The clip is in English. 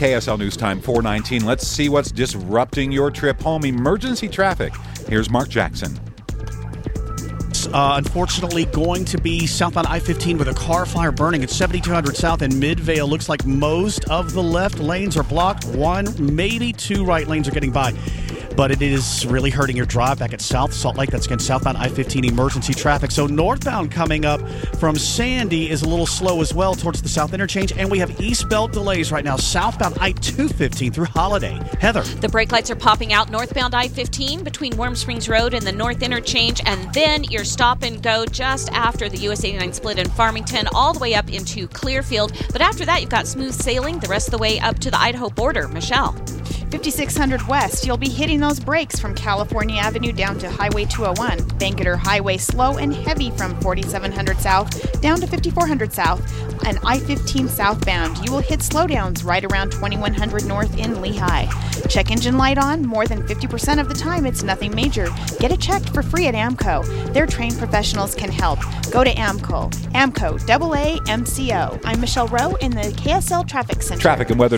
KSL News Time 4:19. Let's see what's disrupting your trip home. Emergency traffic. Here's Mark Jackson. Unfortunately, going to be southbound I-15 with a car fire burning at 7200 South in Midvale. Looks like most of the left lanes are blocked. One, maybe two right lanes are getting by. But it is really hurting your drive back at South Salt Lake. That's, again, southbound I-15 emergency traffic. So northbound coming up from Sandy is a little slow as well towards the south interchange. And we have eastbound delays right now, southbound I-215 through Holiday. Heather. The brake lights are popping out northbound I-15 between Warm Springs Road and the north interchange. And then your stop and go just after the US 89 split in Farmington all the way up into Clearfield. But after that, you've got smooth sailing the rest of the way up to the Idaho border. Michelle. 5600 West, you'll be hitting those brakes from California Avenue down to Highway 201. Bangerter Highway slow and heavy from 4700 South down to 5400 South. And I-15 southbound, you will hit slowdowns right around 2100 North in Lehigh. Check engine light on, more than 50% of the time it's nothing major. Get it checked for free at AMCO. Their trained professionals can help. Go to AMCO. AMCO, AAMCO. I'm Michelle Rowe in the KSL Traffic Center. Traffic and weather